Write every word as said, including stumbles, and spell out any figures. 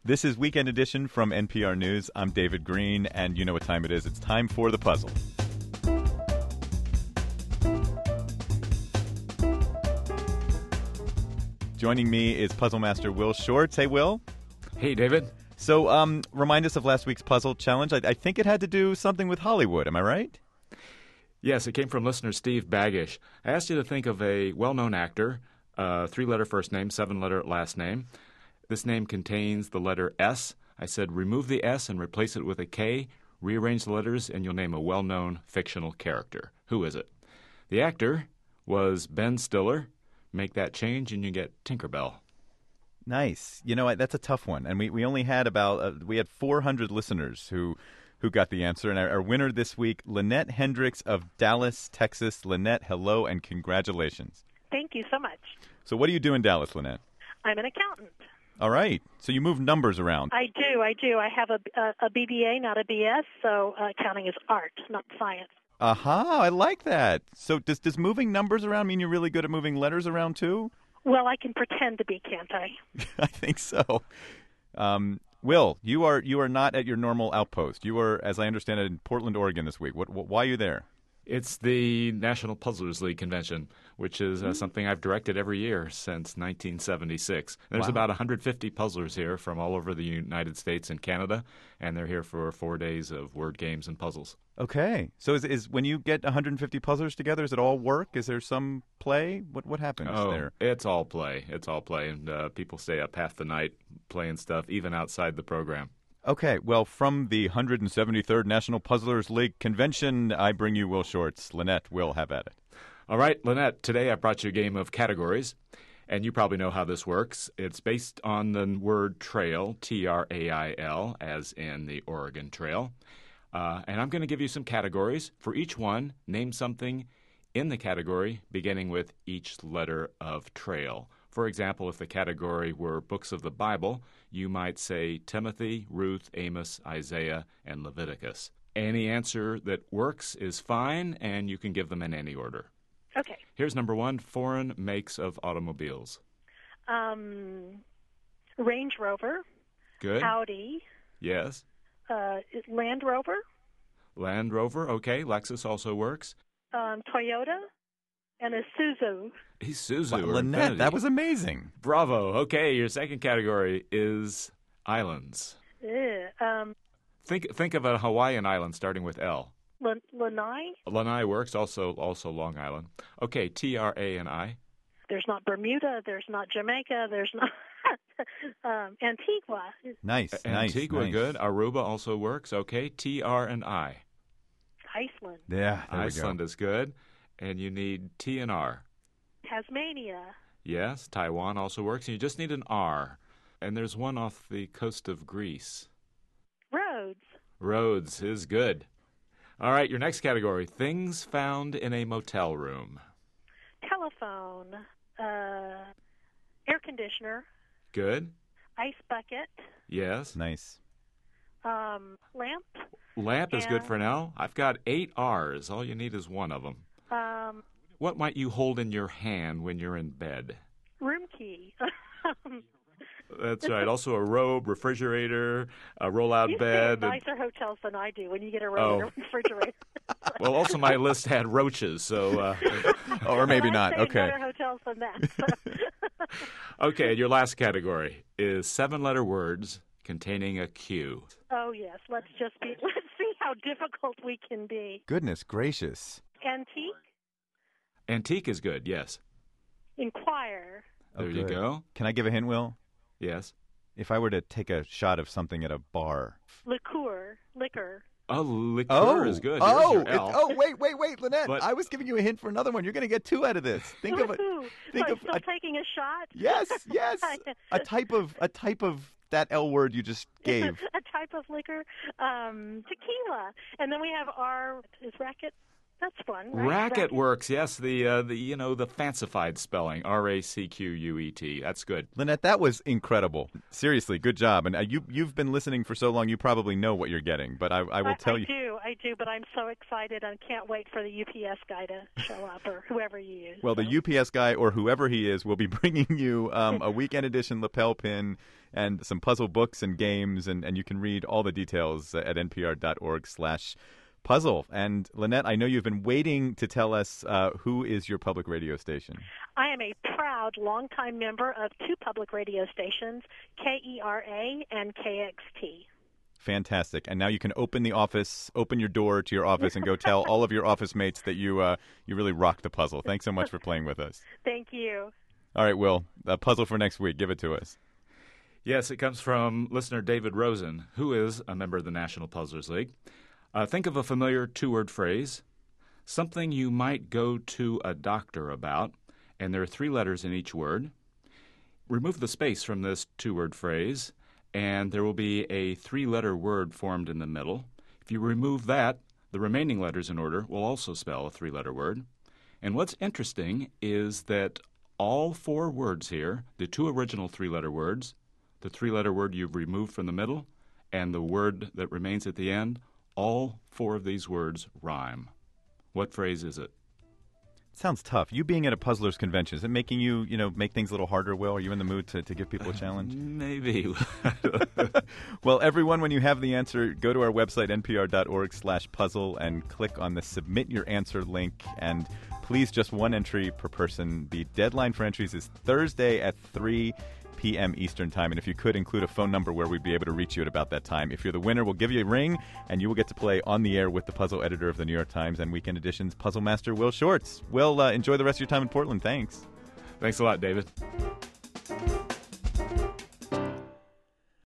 This is Weekend Edition from N P R News. I'm David Green, and you know what time it is. It's time for the puzzle. Joining me is Puzzle Master Will Shortz. Hey, Will. Hey, David. So, um, remind us of last week's puzzle challenge. I, I think it had to do something with Hollywood. Am I right? Yes, it came from listener Steve Baggish. I asked you to think of a well-known actor, uh, three-letter first name, seven-letter last name. This name contains the letter S. I said remove the S and replace it with a K, rearrange the letters, and you'll name a well-known fictional character. Who is it? The actor was Ben Stiller. Make that change and you get Tinkerbell. Nice. You know, I- that's a tough one. And we, we only had about, uh, we had four hundred listeners who, who got the answer. And our, our winner this week, Lynette Hendricks of Dallas, Texas. Lynette, hello and congratulations. Thank you so much. So what do you do in Dallas, Lynette? I'm an accountant. All right. So you move numbers around. I do, I do. I have a, a, a B B A, not a B S, so uh, accounting is art, not science. Aha, I like that. So does does moving numbers around mean you're really good at moving letters around too? Well, I can pretend to be, can't I? I think so. Um, Will, you are you are not at your normal outpost. You are, as I understand it, in Portland, Oregon this week. What, what why are you there? It's the National Puzzlers League Convention, which is uh, something I've directed every year since nineteen seventy-six. There's Wow. about one hundred fifty puzzlers here from all over the United States and Canada, and they're here for four days of word games and puzzles. Okay. So is is when you get one hundred fifty puzzlers together, is it all work? Is there some play? What what happens Oh, there? it's all play. It's all play, and uh, people stay up half the night playing stuff, even outside the program. Okay. Well, from the one hundred seventy-third National Puzzlers League Convention, I bring you Will Shortz. Lynette, Will, have at it. All right, Lynette, today I brought you a game of categories, and you probably know how this works. It's based on the word trail, T R A I L, as in the Oregon Trail. Uh, and I'm going to give you some categories. For each one, name something in the category beginning with each letter of trail. For example, if the category were books of the Bible, you might say Timothy, Ruth, Amos, Isaiah, and Leviticus. Any answer that works is fine, and you can give them in any order. Okay. Here's number one, foreign makes of automobiles. Um, Range Rover, Good. Audi, Yes. uh, Land Rover, Land Rover, okay. Lexus also works. um, Toyota, and Isuzu. Isuzu Wow, or Lynette, Infiniti. that was amazing. Bravo. Okay, your second category is islands. Ugh. Um, Think think of a Hawaiian island starting with L. Lan- Lanai. Lanai works, also also Long Island. Okay, T R A and I. There's not Bermuda. There's not Jamaica. There's not um, Antigua. Nice, nice, Antigua, nice. good. Aruba also works. Okay, T R and I. Iceland. Yeah, there Iceland we go. is good. And you need T and R. Tasmania. Yes, Taiwan also works. And you just need an R. And there's one off the coast of Greece. Rhodes. Rhodes is good. All right, your next category, things found in a motel room. Telephone. Uh, air conditioner. Good. Ice bucket. Yes. Nice. Um, lamp. Lamp is good And- for now. I've got eight R's. All you need is one of them. Um, What might you hold in your hand when you're in bed? room key. That's right. Also a robe, refrigerator, a roll-out You bed. stay in and- nicer hotels than I do when you get a room Oh. and a refrigerator. Well, also my list had roaches, so... Uh, Or maybe Well, I not. stay Okay. in better hotels than that. okay, and your last category is seven-letter words containing a Q. Oh yes, let's just be. Let's see how difficult we can be. Goodness gracious. Antique, Antique is good, yes. inquire, Oh, There you good. go. Can I give a hint, Will? Yes. If I were to take a shot of something at a bar. liqueur, liquor. Oh, liqueur is good. Here's Oh, your it- L. oh, wait, wait, wait, Lynette. But- I was giving you a hint for another one. You're going to get two out of this. Think of it. Woohoo! think so of I'm still a- taking a shot. Yes, yes. A type of a type of that L word you just gave. a type of liquor, um, tequila, and then we have our is racket. That's fun. Right? Racket Racket. works, yes. The uh, the you know the fancified spelling, R A C Q U E T. That's good. Lynette, that was incredible. Seriously, good job. And uh, you you've been listening for so long, you probably know what you're getting. But I, I will I, tell I you. I do, I do. But I'm so excited and can't wait for the U P S guy to show up or whoever you use. Well, the so. U P S guy or whoever he is will be bringing you um, a weekend edition lapel pin and some puzzle books and games, and, and you can read all the details at npr.org slash puzzle. And Lynette, I know you've been waiting to tell us uh, who is your public radio station. I am a proud longtime member of two public radio stations, K E R A and K X T. Fantastic. And now you can open the office, open your door to your office, and go tell all of your office mates that you uh, you really rocked the puzzle. Thanks so much for playing with us. Thank you. All right, Will, a puzzle for next week. Give it to us. Yes, it comes from listener David Rosen, who is a member of the National Puzzlers League. Uh, think of a familiar two-word phrase, something you might go to a doctor about, and there are three letters in each word. Remove the space from this two-word phrase, and there will be a three-letter word formed in the middle. If you remove that, the remaining letters in order will also spell a three-letter word. And what's interesting is that all four words here, the two original three-letter words, the three-letter word you've removed from the middle, and the word that remains at the end, all four of these words rhyme. What phrase is it? Sounds tough. You being at a puzzlers convention, is it making you, you know, make things a little harder, Will? Are you in the mood to, to give people a challenge? Uh, maybe. Well, everyone, when you have the answer, go to our website, npr.org slash puzzle, and click on the Submit Your Answer link. And please, just one entry per person. The deadline for entries is Thursday at three p.m. Eastern Time. And if you could include a phone number where we'd be able to reach you at about that time. If you're the winner, we'll give you a ring, and you will get to play on the air with the puzzle editor of the New York Times and Weekend Edition's puzzle master, Will Shortz. Will, uh, enjoy the rest of your time in Portland. Thanks. Thanks a lot, David.